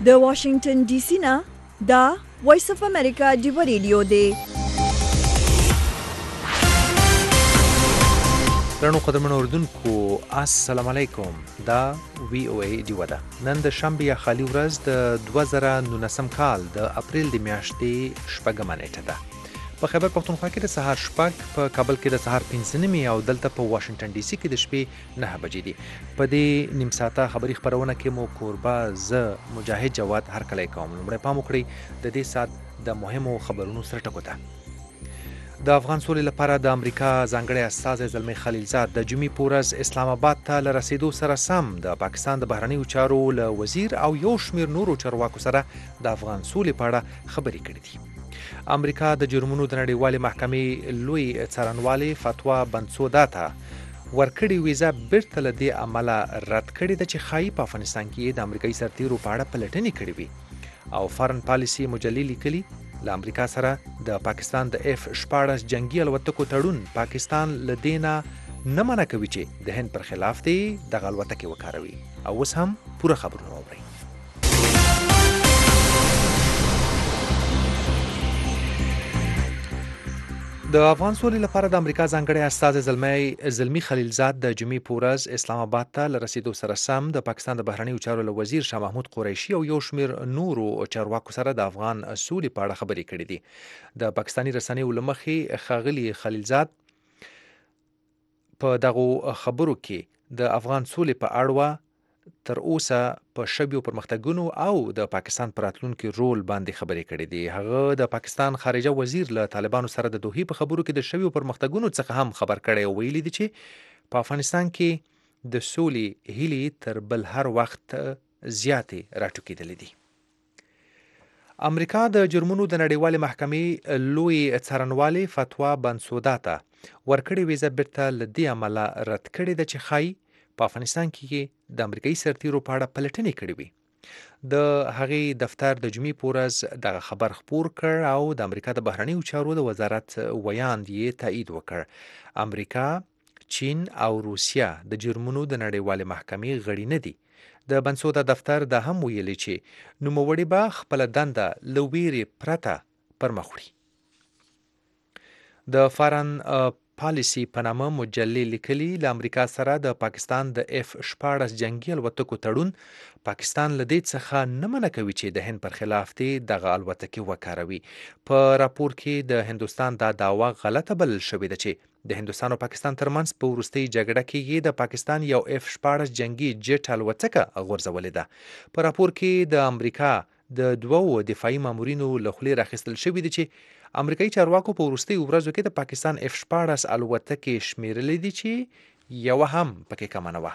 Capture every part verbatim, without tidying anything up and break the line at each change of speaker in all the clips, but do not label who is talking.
د واشنگټن ډي سي نه دا وایس اف امریکا دی ریډیو دی.
درنو قدرمنو اردوونکو السلام علیکم. دا وی او ای دی ودا نن د شنبه یا خالی ورځ د دوه زره نولسم کال د اپریل د میاشتې شپږمه نیټه ده. په خیبر پښتونخوا کې د سهار شپږ، په کابل کې د سهار پنځه نیمې او دلته په واشنگټن ډي سي کې د شپې نهه بجې دي. په دې نیم ساعته خبري خپرونه کې مو کوربه زه مجاهد جواد هرکلی کوم. لومړی پام وکړئ د دې ساعت د مهمو خبرونو سره ټکو ته. د افغان سولې لپاره د امریکا ځانګړی استازی زلمی خلیلزاد د جمعې په ورځ اسلام آباد ته له رسیدو سره سم د پاکستان د بهرنیو چارو له وزیر او یو شمېر نورو چارواکو سره د افغان سولې په اړه خبرې کړې دي. امریکا د جرمونو د نړیوالې محکمې لوی څارنوالې فتوا بنسودا ته ورکړې ویزه بیرته له دې امله رد کړې ده چې ښایي په افغانستان کې د امریکایي سرتیرو په اړه پلټنې کړې وي. او فارن پالیسي مجلې لیکلي له امریکا سره د پاکستان د اف شپاړس جنگي الوتکو تړون پاکستان له دې نه نه منع کوي چې د هند پر خلاف دی دغه الوتکې وکاروي. او اوس هم پوره خبرونه واورئ. د افغان سولې لپاره د امریکا ځانګړی استازی زلمی زلمی خلیلزاد د جمعې په ورځ اسلام آباد ته له رسیدو سره سم د پاکستان د بهرنیو چارو له وزیر شاه محمود قریشي او یو شمېر نورو چارواکو سره د افغان سولې په اړه خبرې کړې دي. د پاکستاني رسنیو له مخې ښاغلي خلیلزاد په دغو خبرو کې د افغان سولې په اړه تر اوسه په شویو پرمختګونو او د پاکستان پر راتلونکي رول باندې خبرې کړې دي. هغه د پاکستان خارجه وزیر له طالبانو سره د دوحې په خبرو کې د شویو پرمختګونو څخه هم خبر کړی او ویلي دي چې په افغانستان کې د سولې هیلې تر بل هر وخت زیاتې راټوکېدلې دي. امریکا د جرمونو د نړیوالې محکمې لوی څارنوالې فتوا بنسودا ته ورکړې ویزه بیرته له دې امله رد کړې ده چې ښایي په افغانستان کې د امریکایي سرتیرو په اړه پلټنې کړې وي. د هغې دفتر د جمعې په ورځ دغه خبر خپور کړ او د امریکا د بهرنیو چارو د وزارت ویاند یې تایید وکړ. امریکا، چین او روسیه د جرمونو د نړیوالې محکمې غړي نه دي. د بنسودا دفتر دا هم ویلي چې نوموړي به خپله دنده له ویرې پرته پر مخ وړي. د فارن پالیسي په نامه مجلې لیکلي له امریکا سره د پاکستان د اف شپاړس جنگي الوتکو تړون پاکستان له دې څخه نه منع کوي چې د هند پر خلاف دی دغه الوتکې وکاروي. په راپور کې د هندوستان دا دعوه غلطه بلل شوې ده چې د هندوستان او پاکستان ترمنځ په وروستۍ جګړه کې یې د پاکستان یو اف شپاړس جنگي جټ الوتکه غورځولې ده. په راپور کې د امریکا د دوو دفاعي مامورینو له خولې راخیستل شوي دي چې امریکایي چارواکو په وروستیو ورځو کې د پاکستان اف شپاړس الوتکې شمیرلې دي چې یوه هم پکې کمه نه وه.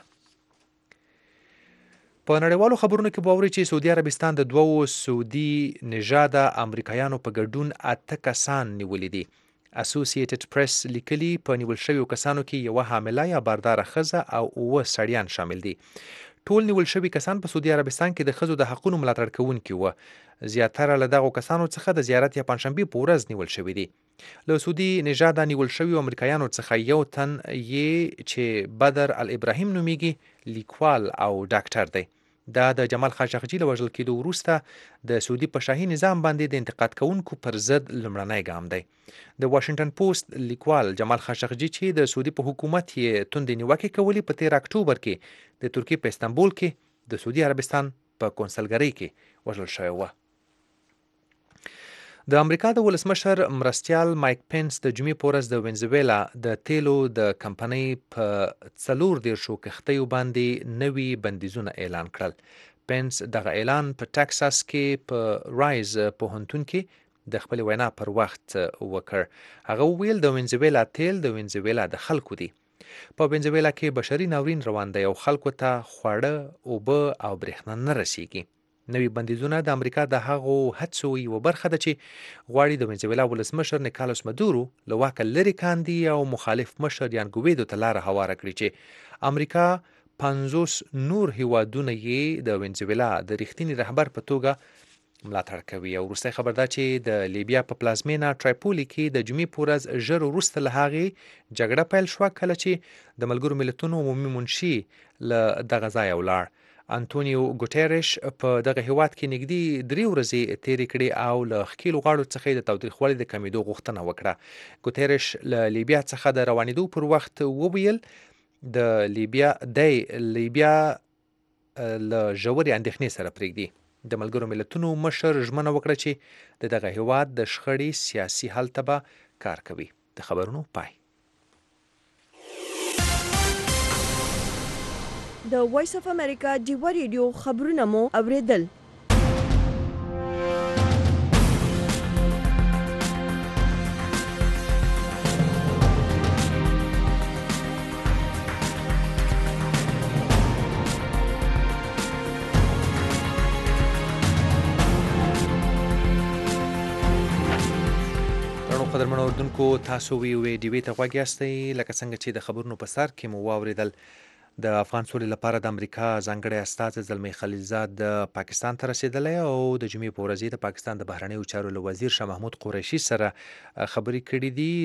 په نړیوالو خبرونو کې به واورئ چې سعودي عربستان د دوو سعودي نژاده امریکایانو په ګډون اته کسان نیولي دي. اسوسییټډ پریس لیکلي په نیول شویو کسانو کې یوه حامله یا بارداره ښځه او اووه سړیان شامل دي. ټول نیول شوي کسان په سعودي عربستان کې د ښځو د حقونو ملاتړ کوونکي وو. زیاتره له دغو کسانو څخه د زیارت یا پنجشنبې په ورځ نیول شوي دي. له سعودي نژاده نیول شویو امریکایانو څخه یو تن یې چې بدر الابراهیم نومیږي لیکوال او ډاکټر دی. دا د جمال خاشقجي له وژل کېدو وروسته د سعودي په شاهي نظام باندې د انتقاد کوونکو پر ضد لومړنی ګام دی. د واشنگټن پوسټ لیکوال جمال خاشقجي چې د سعودي په حکومت یې توندې نیوکې کولې په تیر اکتوبر کې د ترکیې په استانبول کې د سعودي عربستان په کونسلګرۍ کې وژل شوی و. د امریکا د ولسمشر مرستیال مایک پینس د جمعې په ورځ د وینزویلا د تیلو د کمپنۍ په څلور دېرشو کښتیو باندې نوي بندیزونه اعلان کړل. پینس دغه اعلان په ټکساس کې په رایز پوهنتون کې د خپلې وینا پر وخت وکړ. هغه وویل د وینزویلا تیل د وینزویلا د خلکو دی. په وینزویلا کې بشري ناورین روان دی او خلکو ته خواړه، اوبه او برېښنا نه رسیږي. نوي بندیزونه د امریکا د هغو هڅو یوه برخه ده چې غواړي د وینزویلا ولسمشر نیکالوس مدورو له واکه لرې کاندي او مخالف مشر یان ګویدو ته لاره هواره کړي چې امریکا پنځوس نور هیوادونه یې د وینزویلا د رښتیني رهبر په توګه ملاتړ کوي. او وروستی خبر دا چې د لیبیا په پلازمینه ټرایپولي کې د جمعې په ورځ ژر وروسته له هغې جګړه پیل شوه کله چې د ملګرو ملتونو عمومي منشي له دغه ځایه ولاړ. انټونیو ګوټيرش په دغه هیواد کې نږدې درې ورځې تیرې کړې او له ښکېلو غاړو څخه د تاوتریخوالي د کمیدو غوښتنه وکړه. ګوټيرش له لیبیا څخه د روانېدو پر وخت وویل د لیبیا د لیبیا له ژورې اندېښنې سره پرېږدي. د ملګرو ملتونو مشر ژمنه وکړه چې د دغه هیواد د شخړې سیاسي حل ته به کار کوي. د خبرونو پای.
د وایس اف امریکا ډیوا ریډیو خبرونه مو اوریدل.
قدرمنو اردوونکو، تاسو وی وی ډي وی ته غوږ یاستئ. لکه څنګه چې د خبرونو په سر کې مو واوریدل، د افغان سولې لپاره د امریکا ځانګړی استازی زلمی خلیلزاد د پاکستان ته رسیدلی او د جمعې په ورځ د پاکستان د بهرنیو چارو له وزیر شاه محمود قریشي سره خبرې کړې دي.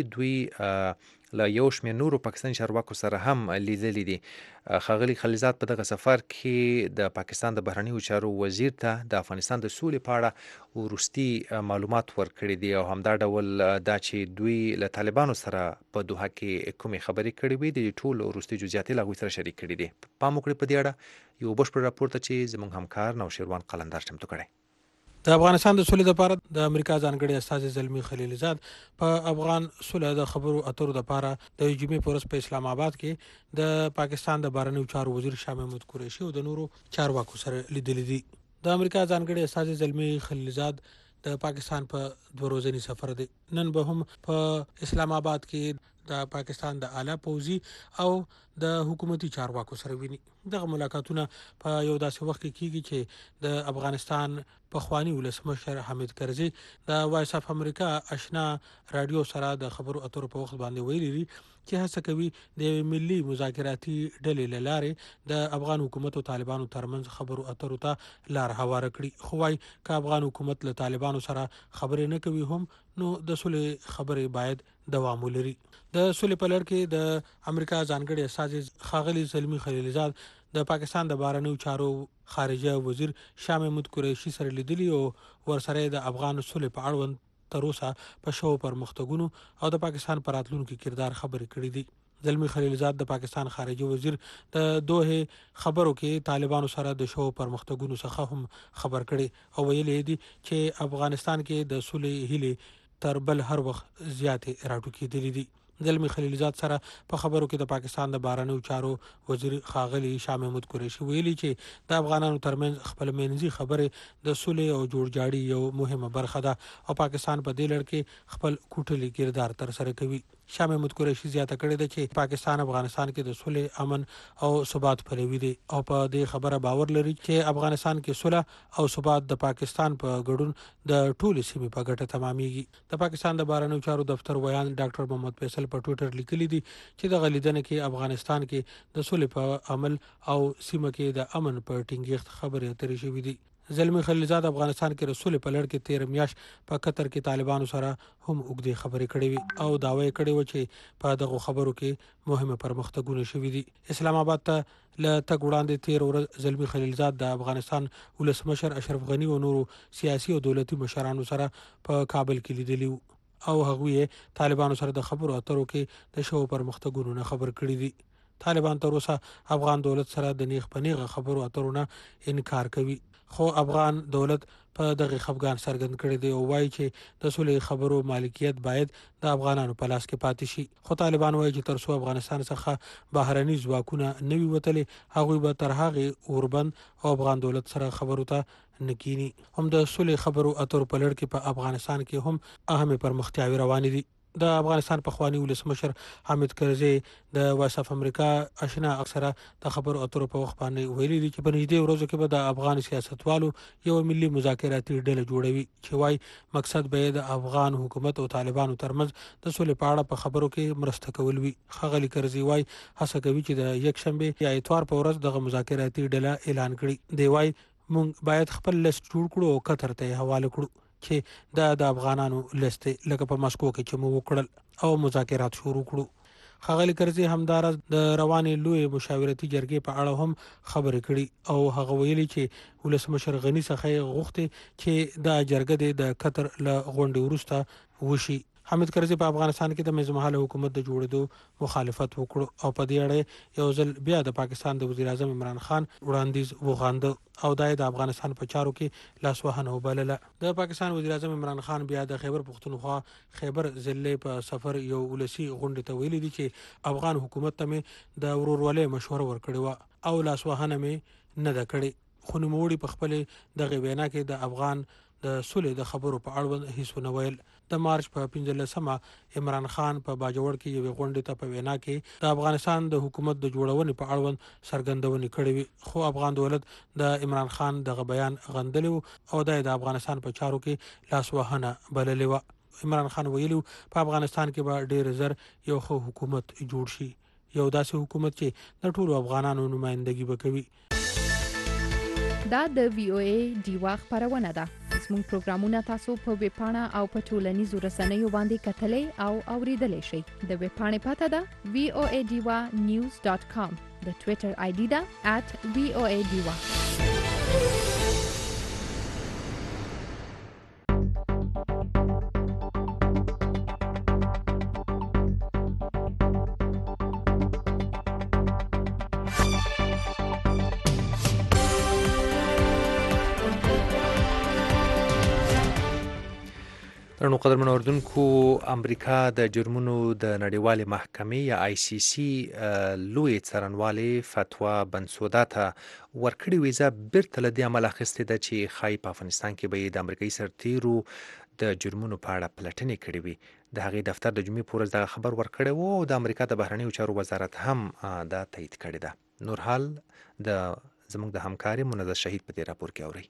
دوی له یو شمېر نورو پاکستاني چارواکو سره هم لیدلي دي. ښاغلي خلیلزاد په دغه سفر کې د پاکستان د بهرنیو چارو وزیر ته د افغانستان د سولې په اړه وروستي معلومات ورکړي دي او همدا ډول دا چې دوی له طالبانو سره په دوحه کې کومې خبرې کړې وي د ټولو وروستي جزئیات له هغوی سره شریک کړي دي. پام وکړئ په دې اړه یو بشپړ راپور ته چې زموږ همکار نوشیروان قلندر چمتو کړی.
د افغانستان د سولې لپاره د امریکا ځانګړي استازی زلمی خلیلزاد په افغان سولې د خبرو اترو لپاره د جمعې په ورځ په اسلام آباد کې د پاکستان د بهرنیو چارو وزیر شاه محمود قریشي او د نورو چارواکو سره لیدلي دي. د امریکا ځانګړي استازی زلمی خلیلزاد د پاکستان په دوه ورځني سفر دی. نن به هم په اسلام آباد کې د پاکستان د اعلی پوځي او د حکومتي چارواکو سره ویني. دغه ملاقاتونه په یو داسې وخت کې کیږي چې د افغانستان پخوانی ولسمشر حامد کرزي د وایس اف امریکا آشنا رادیو سره د خبرو اترو په وخت باندې ویلي دي چې هڅه کوي د ملي مذاکراتي ډلې له لارې د افغان حکومت او طالبانو ترمنځ خبرو اترو ته لار هواره کړي. خو وايي که افغان حکومت له طالبانو سره خبرې نه کوي هم نو د سولې خبرې باید دوام ولري. د سولې په لړ کې د امریکا ځانګړي استازی ښاغلي زلمی خلیلزاد د پاکستان د بهرنیو چارو خارجه وزیر شاه محمود قریشي سره لیدلي او ورسره د افغان سولې په اړوند تر اوسه په شو پرمختګونو او د پاکستان پر راتلونکي کردار خبرې کړې دي. زلمی خلیلزاد د پاکستان خارجه وزیر د دوه خبرو کې طالبانو سره د شو پرمختګونو څخه هم خبر کړي او ویلي دي چې افغانستان کې د سولې هیلې تر بل هر وخت زیاتې راټوکېدلې دي. زلمی خلیلزاد سره په خبرو کې د پاکستان د بهرنیو چارو وزیر ښاغلي شاه محمود قریشي ویلي چې د افغانانو ترمنځ خپل منځي خبرې د سولې او جوړجاړي یو مهمه برخه ده او پاکستان په دې لړ کې خپل کوټلي کردار تر سره کوي. شاه محمود قریشي زیاته کړې ده چې پاکستان افغانستان کې د سولې، امن او ثبات پلوي دی او په دې خبره باور لري چې افغانستان کې صلح او ثبات د پاکستان په ګډون د ټولې سیمې په ګټه تمامېږي. د پاکستان د بهرنیو چارو دفتر ویان ډاکټر محمد فیصل په ټویټر لیکلي دي چې د غلیدنه کې افغانستان کې د سولې په عمل او سیمه کې د امن په ټینګښت خبرې اترې شوې دي. زلمی خلیلزاد افغانستان کې رسول په لړ کې تیر میاشت په قطر کې طالبانو سره هم اوږدې خبرې کړې وي او داوی کړی و چې په دغه خبرو کې مهمه پرمختګونه شوي دي. اسلام آباد ته له تګ وړاندې تیر ورځ زلمی خلیلزاد د افغانستان ولسمشر اشرف غنی او نورو سیاسي او دولتي مشرانو سره په کابل کې لیدلي او هغوی طالبانو سره د خبرو اترو کې د شو پرمختګونو نه خبر کړي دي. طالبان تر اوسه افغان دولت سره د نیغ په نیغه خبرو اترو نه انکار کوي، خو افغان دولت په دغه خفګان څرګند کړی دی او وایي چې د سولې خبرو مالکیت باید د افغانانو په لاس کې پاتې شي. خو طالبان وایي چې تر څو افغانستان څخه بهرني ځواکونه نه وي وتلي، هغوی به تر هغې اوربند او افغان دولت سره خبرو ته نکینی. هم د سولې خبرو اترو په لړ کې په افغانستان کې هم اهمې پرمختیاوې روانې دي. د افغانستان پخوانی ولسمشر حامد کرزي د وایس اف امریکا آشنا اکثره د خبرو اترو په وخت باندې ویلي دي چې په نږدې ورځو کې به د افغان سیاستوالو یو ملي مذاکراتي ډله جوړوي چې وایي مقصد به د افغان حکومت او طالبانو ترمنځ د سولې په اړه په خبرو کې مرسته کول وي. ښاغلي کرزي وایي هڅه کوي چې د یکشنبه یا اتوار په ورځ دغه مذاکراتي ډله اعلان کړي. دی وایي موږ باید خپل لیست جوړ کړو او قطر ته حواله کړو چې دا د افغانانو لیست لکه په مسکو کې چې مو وکړل او مذاکرات شروع کړو. ښاغلي کرزي همداراز د روانې لوی مشاورتي جرګې په اړه هم خبرې کړي او هغه ویلي چې ولسمشر غني څخه غوښتي چې د جرګې د قطر له غونډې وروسته وشي. حامد کرزي په افغانستان کې د منځمهاله حکومت د جوړېدو مخالفت وکړ او په دې اړه یو ځل بیا د پاکستان د وزیر اعظم عمران خان وړاندیز وغانده او دای د افغانستان په چارو کې لاسوهنه وبلله. د پاکستان وزیر اعظم عمران خان بیا د خیبر پختونخوا خیبر ضلع په سفر یو ولسی غونډې ته ویلي دي چې افغان حکومت ته مې د ورورولۍ مشوره ورکړې و او لاسوهنه مې نه ده کړې، خو نوموړي په خپل دغه وینا کې د افغان د سولې د خبرو په اړه هیڅ ونه ویل. د مارچ په پنځلسمه عمران خان په باجوړ کې یو غونډې ته په وینا کې د افغانستان د حکومت د جوړونې په اړه څرګندونې کړې وي، خو افغان دولت د عمران خان دغه بیان غندلی او د افغانستان په چارو کې لاسوهنه بللې و. عمران خان ویلي په افغانستان کې به ډېر زر یو ښه حکومت جوړ شي، یو داسې حکومت چې د ټولو افغانانو نمائندګي وکوي.
دا د وی او ای ډیوا خبرونه ده. زموږ پروګرامونه تاسو په ویب پاڼه او په ټولنیزو رسنیو باندې کتلې او اوریدلې شئ. د ویب پاڼې پته ده وی او ای ډیوا نیوز ډاٹ کام، د ټوئیټر آی ډي ده ات وی او ای ډیوا.
درنو قدرمن اردوونکو، امریکا د جرمونو د نړیوالې محکمې یا آی سی سی لوی څارنوالې فتوا بنسودا ته ورکړې ویزه بیرته له دې امله اخیستې ده چې ښایي په افغانستان کې به یې د امریکایي سرتیرو د جرمونو په اړه پلټنې کړې وي. د هغې دفتر د جمعې په ورځ دغه خبر ورکړی و او د امریکا د بهرنیو چارو وزارت هم دا تایید کړې ده. نورحال د زموږ د همکارې منزه شهید په دې راپور کې اورئ.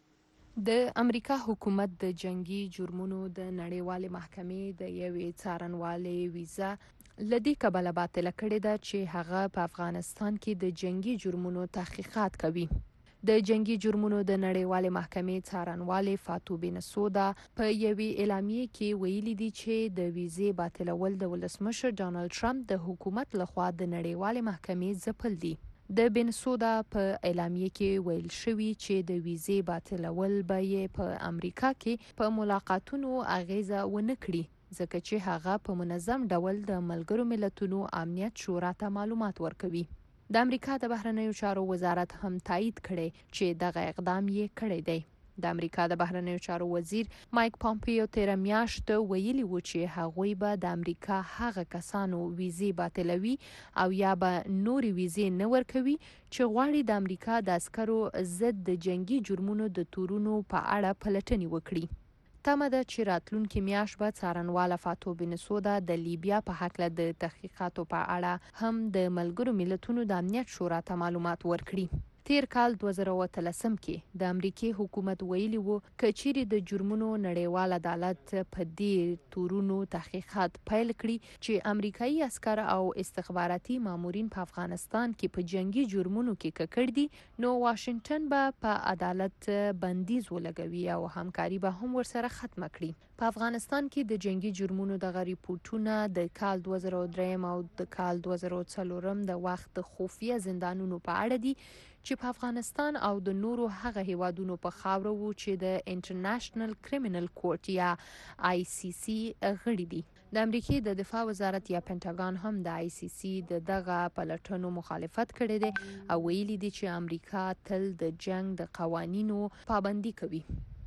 د امریکا حکومت د جنگي جرمونو د نړیوالې محکمې د یوې څارنوالې ویزه لدې کبله باطله کړې ده چې هغه په افغانستان کې د جنگي جرمونو تحقیقات کوي. د جنگي جرمونو د نړیوالې محکمې څارنوالې فاتو بنسودا په یوې اعلامیې کې ویلي دي چې د ویزې باطلول د ولسمشر ډانلډ ټرمپ د حکومت لخوا د نړیوالې محکمې ځپل دي. د بنسودا په اعلامیه کې ویل شوي چې د ویزې باطلول به یې په امریکا کې په ملاقاتونو اغیزه ونه کړي، ځکه چې هغه په منظم ډول د ملګرو ملتونو امنیت شورا ته معلومات ورکوي. د امریکا د بهرنیو چارو وزارت هم تایید کړي چې دغه اقدام یې کړی دی. د امریکا د بهرنیو چارو وزیر مایک پامپیو تیره میاشت ویلي و چې هغوی به د امریکا هغه کسانو ویزې باطلوي او یا به نورې ویزې نه ورکوي چې غواړي د امریکا د عسکرو ضد د جنگي جرمونو د تورونو په اړه پلټنې وکړي. تمه ده چې راتلونکې میاشت به څارنواله فاتو بنسودا د لیبیا په هکله د تحقیقاتو په اړه هم د ملګرو ملتونو د امنیت شورا ته معلومات ورکړي. تیر کال دوه زره اووه اتلسم کې د امریکای حکومت ویلي وو که چیرې د جرمونو نړیوال عدالت په دې تورونو تحقیقات پیل کړي چې امریکایي عسکر او استخباراتي مامورین په افغانستان کې په جنگي جرمونو کې ککړ دي، نو واشنگټن به په عدالت بندیز ولګوي او همکاري به هم ورسره ختمه کړي. په افغانستان کې د جنگي جرمونو دغه ریپورتونه د کال دوه زره درې او د کال دوه زره څلور د وخت د خفیه زندانونو په اړه دي چې په افغانستان او د نورو هغه هیوادونو په خاوره وو چې د انټرنیشنل کریمینل کورټ یا آی سی سی غړي دي. د امریکای د دفاع وزارت یا پینټاګان هم د آی سی سی د دغه پلټنو مخالفت کړی دی او ویلي دي چې امریکا تل د جنگ د قوانینو پابندي کوي.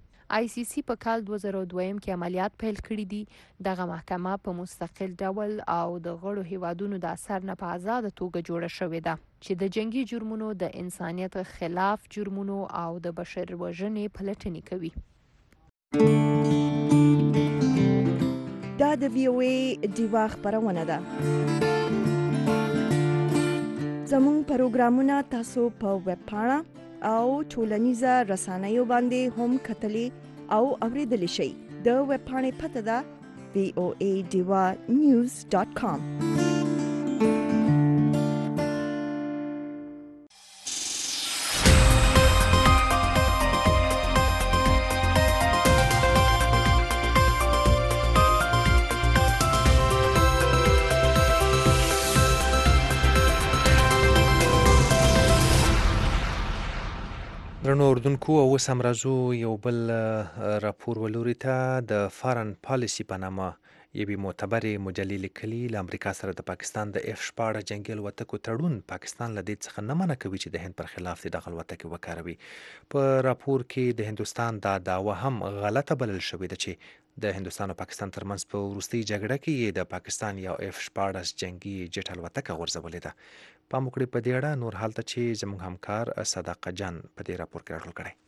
آی سی سی په کال دوه زره دوه کې عملیات پیل کړي دي. دغه محکمه په مستقل ډول او د غړو هیوادونو د اثر نه په آزاده توګه جوړه شوې ده چې د جنگي جرمونو د انسانیت خلاف جرمونو او د بشر وژنې پلټنې کوي.
دا د وی او ای ډیوا خبرونه ده. زموږ پروګرامونه تاسو په ویب پاڼه او ټولنیزه رسنیو باندې هم کتلی او اوریدلی شئ. د ویب پاڼې پته ده وی او ای ډیوا نیوز ډاٹ کام.
درنو اردوونکو او اوس هم راځو یو بل اه، راپور ولوري ته د فارن پالیسي په نامه یوې معتبرې مجلې لیکلي له امریکا سره د پاکستان د اف شپاړس جنګي الوتکو تړون پاکستان له دې څخه نه منع کوي چې د هند پر خلاف دې دغه الوتکې وکاروي. په راپور کې د هندوستان دا دعوه هم غلطه بلل شوې ده چې د هندوستان او پاکستان ترمنځ په وروستۍ جګړه کې یې د پاکستان یو اف شپاړس جنګي جټ الوتکه غورځولې ده. پام وکړئ په دې اړه نور حالته چې زموږ همکار صداقت جان په دې راپور کې راټول کړی.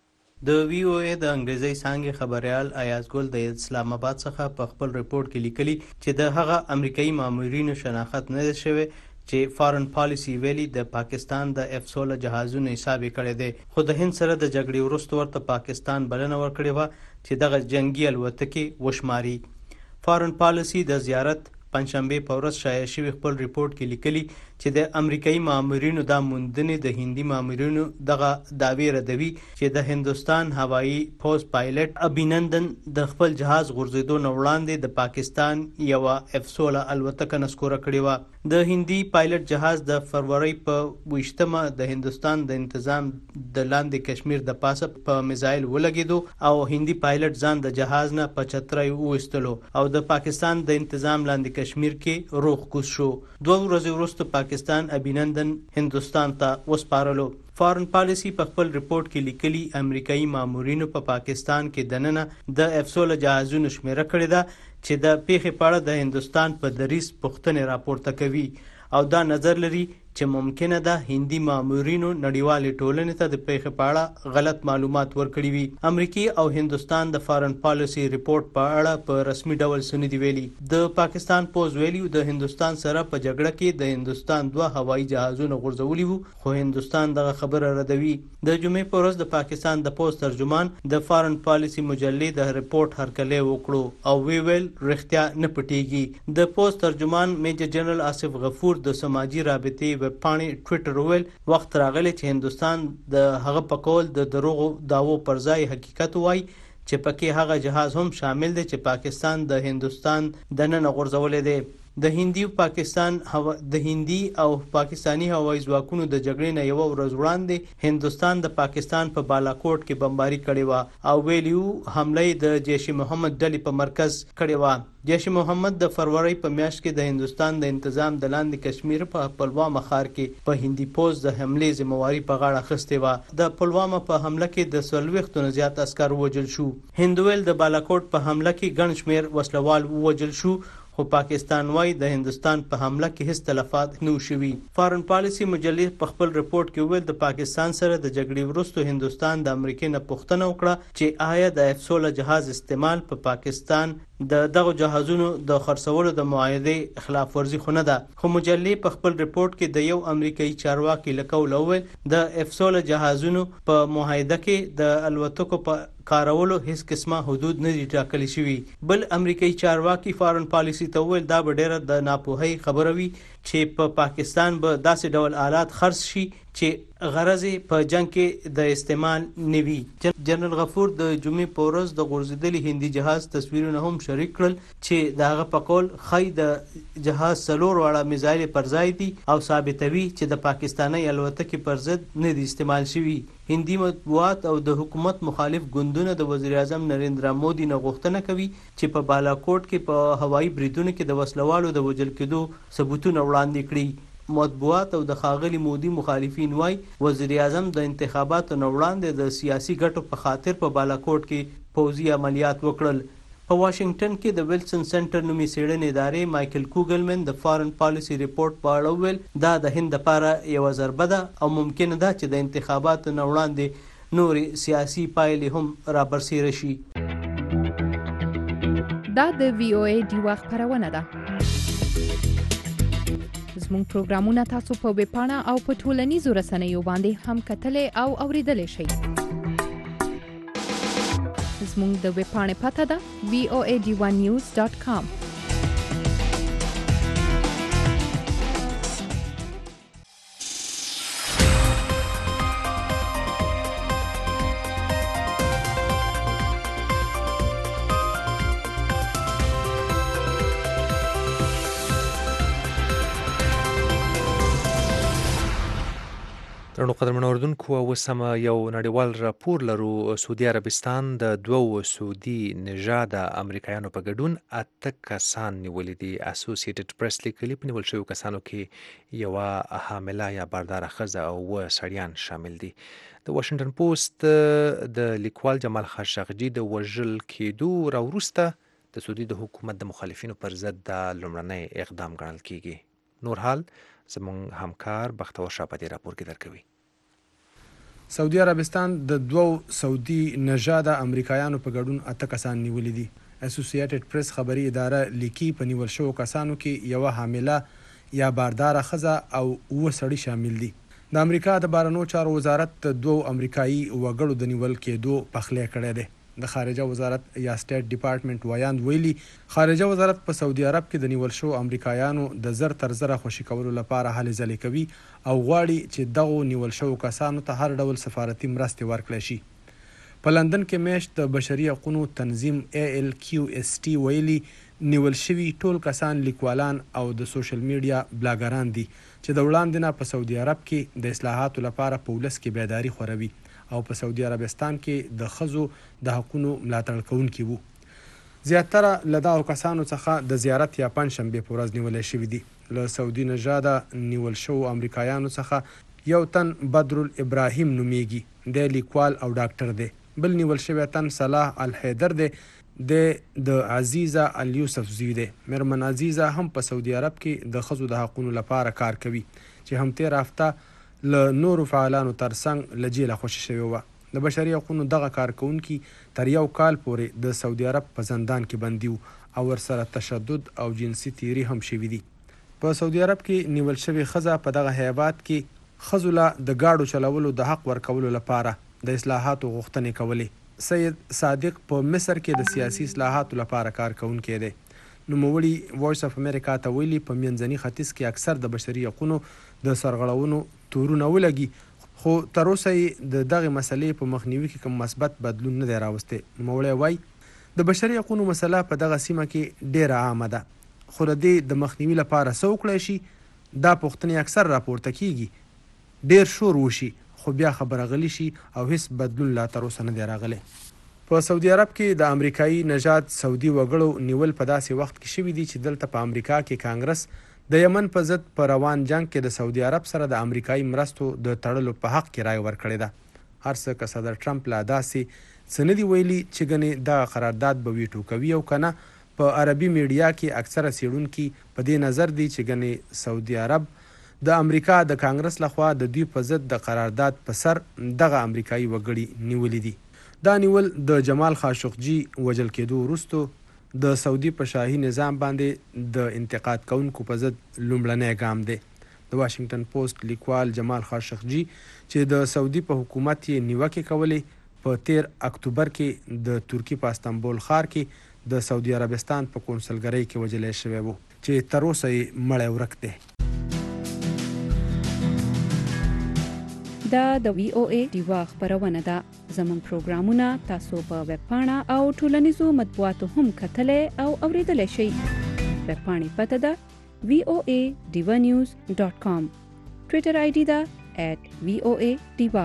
د وی او ای د انګریزي څانګې خبريال ایاز ګل د اسلام آباد څخه په خپل ریپورت کې لیکلي چې د هغه امریکایي مامورینو شناخت نه شوی چې فارن پالیسی ویلي د پاکستان د اف سولر جهازونو حساب کړی دی، خو د هند سره د جګړې وروسته ورته پاکستان بلنه ورکړې و چې دغه جنگي الوتکې وشماري. فارن پالیسی د زیارت پنځشنبه په ورځ شایع شوی خپل ریپورت کې لیکلي چې د امریکایي مامورینو د موندنې د هندي مامورینو دغه دعوی ردوي چې د هندوستان هوایی پوز پایلټ ابینندن د خپل جهاز غورځېدو نه وړاندې د پاکستان یو اف سولر الوتکه نسکوره کړې و. د هندي پایلټ جهاز د فروری په ویشتمه د هندوستان د انتظام د لاندې کشمیر د پاسه په میزایل ولګېدو او هندي پایلټ ځان د جهاز نه په چترۍ وویستلو او د پاکستان د انتظام لاندې کشمیر کې روغ کوز شو. دوه ورځې وروسته پاکستان ابینندن هندوستان ته وسپارلو. فارن پالیسی په خپل ریپورت کې لیکلي امریکایي مامورینو په پا پاکستان کې دننه د اف سولر جهازونو شمیره کړې ده چې د پیښې په اړه د هندوستان په دریځ پوښتنې راپورته کوي او دا نظر لري چې ممکنه ده هندي مامورینو نړیوالې ټولنې ته د پیښې په اړه غلط معلومات ورکړي وي. امریکای او هندوستان د فارن پالیسی ریپورت په اړه په رسمي ډول څه نه دي ویلي. د پاکستان پوز ویلي د هندوستان سره په جګړه کې د هندوستان دوه هوایي جهازونه غورځولي وو، خو هندوستان دغه خبره ردوي. د جمعې په ورځ د پاکستان د پوز ترجمان د فارن پالیسی مجلې د ریپورت هرکلی وکړو او وی ویل رښتیا نه پټیږي. د پوز ترجمان میجر جنرال آصف غفور د سماجی رابطې ویب پاڼې ټویټر ویل وخت راغلی چې هندوستان د هغه په کول د دروغو داوو پر ځای حقیقت وایي چې پکې هغه جهاز هم شامل دی چې پاکستان د هندوستان دننه غورځولې دی. د هندي پاکستان هوا د هندي او پاکستانی هوایي ځواکونو د جګړې نه یو ورځ وړاندې هندوستان د پاکستان په بالاکوټ کې بمباري کړې و او ویلیو حمله د جیش محمد ډلې په مرکز کړې و. جیش محمد د فروری په میاشت کې د هندوستان د انتظام د لاندې کشمیر په پلوامه ښار کې په هندي پوز د حمله ذمہواری په غاړه اخیستې و. د پلوامه په حمله کې د څلوېښتو نه زیات عسکر وژل شو. هندویل د بالاکوټ په حمله کې ګڼ شمېر وسلوال وژل شو، خو پاکستان وايي د هندوستان په حمله کې هیڅ تلفات نه شوي. فارن پالیسی مجلې په خپل ریپورت کې ویل د پاکستان سره د جګړې وروسته هندوستان د امریکا نه پوښتنه وکړه چې آیا د اف سولر جهاز استعمال په پا پاکستان د دغه جهازونو د خرڅولو د معاهده خلاف ورزي خو نه ده. خو مجلې په خپل ریپورت کې د یو امریکایي چارواکي لکول وویل د اف سولر جهازونو په معاهده کې د الوتکو په کارولو هیڅ قسمه حدود نه دي ټاکل شوي. بل امریکایي چارواکي فارن پالیسی ته وویل دا به ډیره د ناپوهۍ خبره وي چې په پا پاکستان به داسې ډول آلات خرڅ شي چې غرض په جنگ کې د استعمال نوي. جنرال غفور د جمعې په ورځ د غورځېدلي هندي جهاز تصویرونه هم شریک کړل چې د هغه په قول خی د جهاز څلور واړه میزایل پر ځای دي او ثابتوي چې د پاکستاني الوتکې پر ضد نه دي استعمال شوي. هندي مطبوعات او د حکومت مخالف ګوندونه د وزیر اعظم نریندرا مودي نه غوښتنه کوي چې په بالاکوټ کې په هوایي بریدونو کې د وسلوالو د وژل کېدو ثبوتونه وړاندې کړي. مطبوعات او د ښاغلي مودي مخالفین وای وزیر اعظم د انتخاباتو نه وړاندې د سیاسي ګټو په خاطر په بالاکوټ کې پوځي عملیات وکړل. په واشنگټن کې د ویلسن سنټر نومي څېړنې ادارې مایکل کوګلمن د فارن پالیسی ریپورت په اړه ویل دا د هند لپاره یوه ضربه ده او ممکنه ده چې د انتخاباتو نه وړاندې نورې سیاسي پایلې هم رابرسېره شي.
دا د وی او ای ډیوا خپرونه ده. زموږ پروګرامونه تاسو په ویب پاڼه او په ټولنیزو رسنیو باندې هم کتلای او اوریدلای شئ. زموږ د ویب پاڼې پته ده وی او ای ډی ون نیوز ډاټ کام.
درنو قدرمنو اردوونکو اوس هم یو نړیوال راپور لرو. سعودي عربستان د دوو سعودي نژاده امریکایانو په ګډون اته کسان نیولي دي. اسوسییټډ پریس لیکلي په نیول شویو کسانو کې یوه حامله یا بارداره ښځه او اووه سړیان شامل دي. د واشنګټن پوسټ د لیکوال جمال خاشقجي د وژل کېدو راوروسته د سعودي د حکومت د مخالفینو پر ضد د لومړنی اقدام ګڼل کیږي. نور حال زموږ همکار بختور شاه په دې راپور کې درکوي.
سعودي عربستان د دوو سعودي نژاده امریکایانو په ګډون اته کسان نیولي دي. اسوسییټډ پریس خبري اداره لیکي په نیول شوو کسانو کې یوه حامله یا بارداره ښځه او اووه سړي شامل دي. د امریکا د بهرنیو چارو وزارت د دوو امریکایي وګړو د نیول کېدو پخلی کړی دی. د خارجه وزارت یا سټیټ ډپارټمنټ وایاند ویلي خارجه وزارت په سعودي عرب کې د نیول شوو امریکایانو د زر تر زره خوشي کولو لپاره هلې ځلې کوي او غواړي چې دغو نیول شوو کسانو ته هر ډول سفارتي مرستې ورکړی شي. په لندن کې میاشت د بشري حقوقو تنظیم ای ال کیو اس ټي ویلي نیول شوي ټول کسان لیکوالان او د سوشل میډیا بلاګران دي چې د وړاندې نه په سعودي عرب کې د اصلاحاتو لپاره په ولس کې بیداري خوروي او په سعودي عربستان کې د ښځو د حقونو ملاتړ کوونکي وو. زیاتره له دغو کسانو څخه د زیارت یا پنجشنبې په ورځ نیولی شوي دي. له سعودي نژاده نیول شوو امریکایانو څخه یو تن بدرالابراهیم نومیږي، دی لیکوال او ډاکټر دی. بل نیول شوی تن صلاح الحیدر دی، د د عزیزه الیوسف زوی دی. میرمن عزیزه هم په سعودي عرب کې د ښځو د حقونو لپاره کار کوي چې هم تیر هفته له نورو فعالانو ترڅنګ له جیله خوشي شوې وه. د بشري حقونو دغه کارکوونکي تر یو کال پورې د سعودي عرب په زندان کې بندي وو او ورسره تشدد او جنسي تیري هم شوي دي. په سعودي عرب کې نیول شوې ښځه په دغه هیبات کې ښځو له د ګاډو چلولو د حق ورکولو لپاره د اصلاحاتو غوښتنې کولې. سید صادق په مصر کې د سیاسي اصلاحاتو لپاره کار کوونکی دی. نوموړي وایس اف امریکا ته ویلي په منځني ختیځ کې اکثر د بشري حقونو د سرغړونو تورونه ولګي، خو تر اوسه یې د دغې مسلې په مخنیوي کې کوم مثبت بدلون نه دی راوستی. نوموړی وایي د بشري حقونو مسله په دغه سیمه کې ډیره عامه ده، خو د دې د مخنیوي لپاره څه وکړی شي دا پوښتنې اکثر راپورته کیږي. ډیر شور وشي خو بیا خبره غلی شي او هیڅ بدلون لا تر اوسه نه دی راغلی. په سعودي عرب کې د امریکایي نژاد سعودي وګړو نیول په داسې وخت کې شوي دي چې دلته په امریکا کې کانګرس د یمن په ضد په روان جنگ کې د سعودي عرب سره د امریکایي مرستو د تړلو په حق کې رای ورکړې ده. هر څه که صدر ټرمپ لا داسې څه نه دي ویلي چې ګنې دغه قرارداد به ویټو کوي او که نه. په عربي میډیا کې اکثره څېړونکي په دې نظر دي چې ګنې سعودي عرب د امریکا د کانګرس لخوا د دوی په ضد د قرارداد په سر دغه امریکایي وګړي نیولي دي. دا نیول د جمال خاشقجي وژل کېدو وروستو د سعودي په شاهي نظام باندې د انتقاد کوونکو په ضد لومړنی ګام دی. د واشنګټن پوسټ لیکوال جمال خاشقجي چې د سعودي په حکومت یې نیوکې کولې په تیر اکتوبر کې د ترکي په استانبول ښار کې د سعودي عربستان په کونسلګرۍ کې وژلی شوی و چې تر اوسه یې مړی ورک دی.
دا د وی او ای ډیوا خبرونه ده. زموږ پروګرامونه تاسو په ویب پاڼه او ټولنیزو مطبوعاتو هم کتلی او اوریدلی شئ. ویب پاڼې پته ده وی او ای ډیوا نیوز ډاټ کام. ټویټر آی ډي ده ایټ وی او ای ډیوا.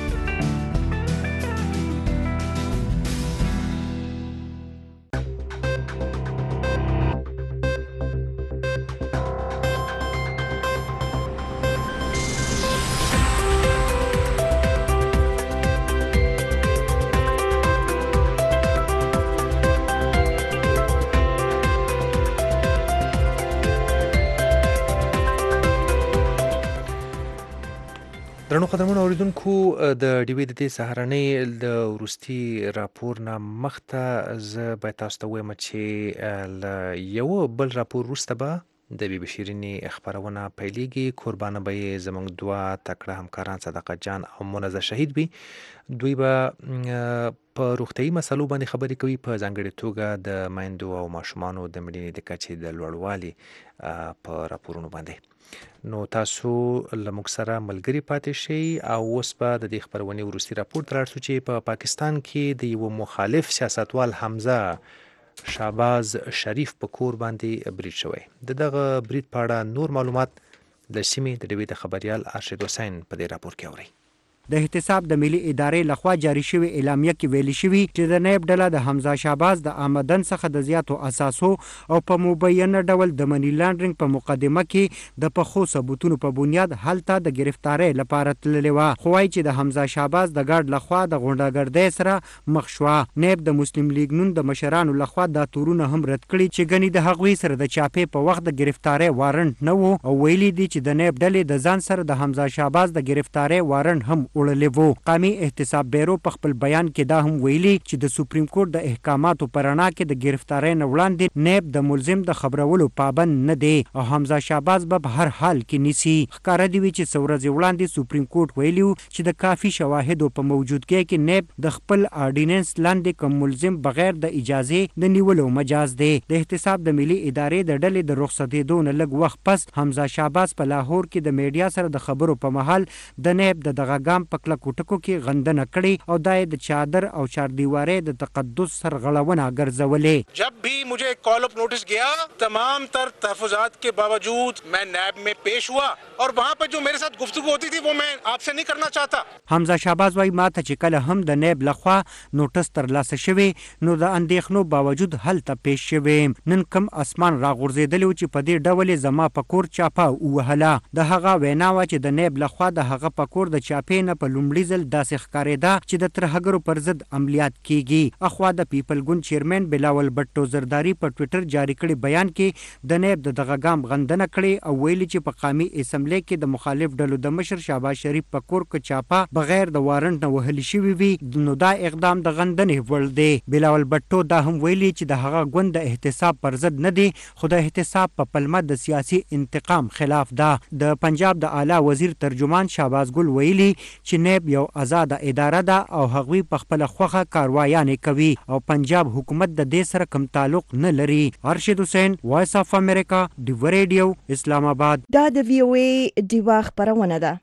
درنو قدرمنو اوریدونکو د ډیوې د دې سهارنۍ د وروستي راپور نه مخته زه باید تاسو ته ووایم چې له یو بل راپور وروسته به د بي بي شیرینې خپرونه پیلیږي. قربانه به یې زموږ دوه تکړه همکاران صداقت جان او منزه شهید وي. دوی به په روغتیایي مسلو باندې خبرې کوي، په ځانګړې توګه د میندو او ماشومانو د مړینې د کچې د لوړوالي په راپورونو باندې. نو تاسو له موږ سره ملګري پاتې شئ او اوس به د دې خپرونې وروستي راپور ته لاړ شو چې په پاکستان کې د یوه مخالف سیاستوال حمزه شهباز شریف په کور باندې برید شوی. د دغه برید په اړه نور معلومات د سیمې د ډیوې د خبريال ارشد حسین په دې راپور کې اوري.
د احتساب د ملي ادارې لخوا جاری شوی اعلامیه کې ویلي شوی چې د نیب ډله د حمزه شهباز د آمدن څخه د زیاتو اساسو او په مبینه ډول د منی لانډرینګ په مقدمه کې د پخو ثبوتونو په بنیاد هلته د گرفتاری لپاره تللی وه، خو وایي چې د حمزه شهباز د ګارد لخوا د غونډهګردۍ سره مخ شوه. نیب د مسلم لیگ نون د مشرانو لخوا دا تورونه هم رد کړي چې ګنې د هغوی سره د چاپې په وخت د گرفتاری وارنټ نه و، او ویلي دي چې د نیب ډلې د ځان سره د حمزه شهباز د گرفتاری وارنټ هم وړلی وو. قومي احتساب بیرو په خپل بیان کې دا هم ویلي چې د سپریم کورټ د احکاماتو په رڼا کې د گرفتاری نه وړاندې نیب د ملزم د خبرولو پابند نه دی او حمزه شهباز به په هر حال کې نیسي. ښکاره دي چې څو ورځې وړاندې سپریم کورټ ویلي چې د کافي شواهدو په موجودګۍ کې نیب د خپل آرډیننس لاندې کوم ملزم بغیر د اجازې د نیولو مجاز دی. د احتساب د ملي ادارې د ډلې د رخصتېدو نه لږ وخت پس حمزه شهباز په لاهور کې د میډیا سره د خبرو په مهال د نیب د دغه ګام په کلکو ټکو کې غندنه کړې او دا د چادر او چاردیوارۍ د تقدس سرغړونه ګرځولې.
जब भी मुझे कॉल अप नोटिस गया तमाम तर तहफुजात के बावजूद मैं नैब में पेश हुआ और वहाँ पर जो मेरे साथ गुफ्तगू होती थी वो मैं आपसे नहीं करना चाहता.
حمزه شهباز وايي ماته چې کله هم د نیب لخوا نوټس ترلاسه شوی نو د اندېښنو باوجود هلته پیش شوی. نن کم اسمان راغورځېدلی و چې په دې ډول زما په کور چاپه ووهله. د هغه وینا وه چې د نیب لخوا د هغه په کور د چاپې نه په لومړي ځل داسې ښکارېده چې د ترهګرو پر ضد عملیات کیږي. اخوا د پیپل ګوند چیرمن بلاول بټو زرداری په ټویټر جاری کړي بیان کې د نیب د دغه ګام غندنه کړې او ویلي چې په قومي اسمبلی کې د مخالف ډلو د مشر شهباز شریف په کور کې چاپه بغیر د وارنټ نه وهلي شوي وي نو دا اقدام د غندنې وړ دی. بلاول بټو دا هم ویلي چې د هغه ګوند د احتساب پر ضد نه دی خو د احتساب په پلمه د سیاسي انتقام خلاف ده. د پنجاب د اعلی وزیر ترجمان شهباز ګل ویلي چې نیب یو آزاده اداره ده او هغوی په خپله خوښه کاروایانې کوي او پنجاب حکومت د دې سره کوم تعلق نه لري. ارشد حسین، وایس اف امریکا، ډیو ریډیو، اسلام آباد.
دا د وی او ای ډیوا خبرونه ده.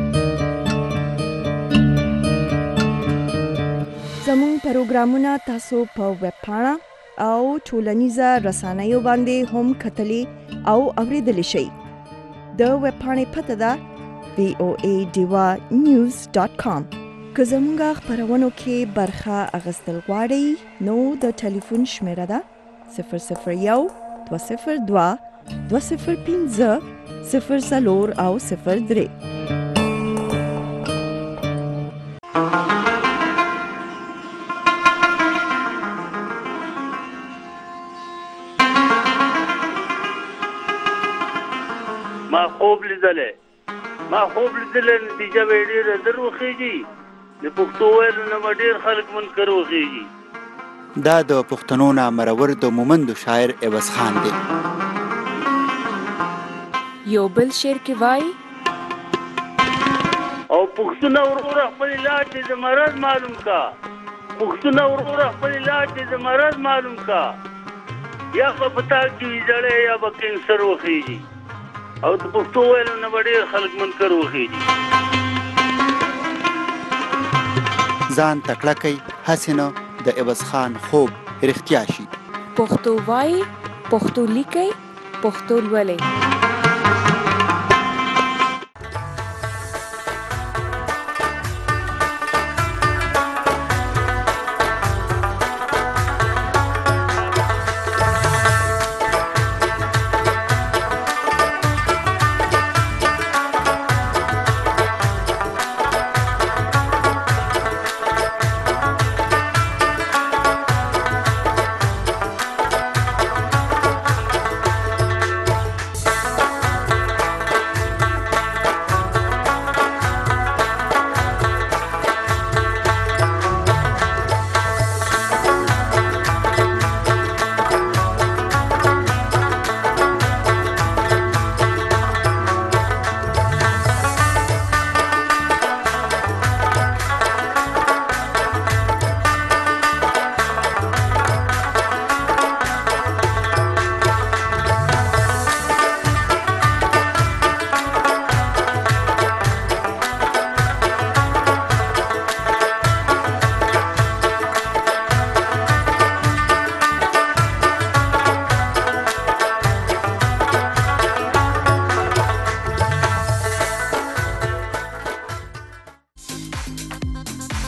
زموږ پروګرامونه تاسو په ویب پاڼه او ټولنیزه رسنیو باندې هم کتلی او اوریدلی شئ. د ویب پاڼې پته ده وی او ای ډیوا نیوز ډاټ کام. که زموږ خبرونو کې برخه اخیستل غواړئ نو د ټلیفون شمیره ده صفر صفر یو دوه صفر دوه دوه صفر پنځه صفر څلور او صفر درې.
ما خوب لیدلی ما خوب لیدلی نتیجه به یې ډېره زر وخېږي. د پښتو ویلو نه به ډېر خلک منکر وخېږي.
دا د پښتنو نه مرور د مومندو شاعر عوض خان دی.
یو بل شعر کې وایي
او پښتونه وروره خپل علاج دې د مرض معلوم کا. پښتونه وروره خپل علاج دې د مرض معلوم کا. یا به په تا کې وي زړی یا به کینسر وخېږي او د پښتو ویلو نه به ډېر خلک منکر وخېږي.
ځان تکړه کوي هسې نه د عوض خان خوب رښتیا شي.
پښتو وایي، پښتو لیکئ، پښتو لولئ.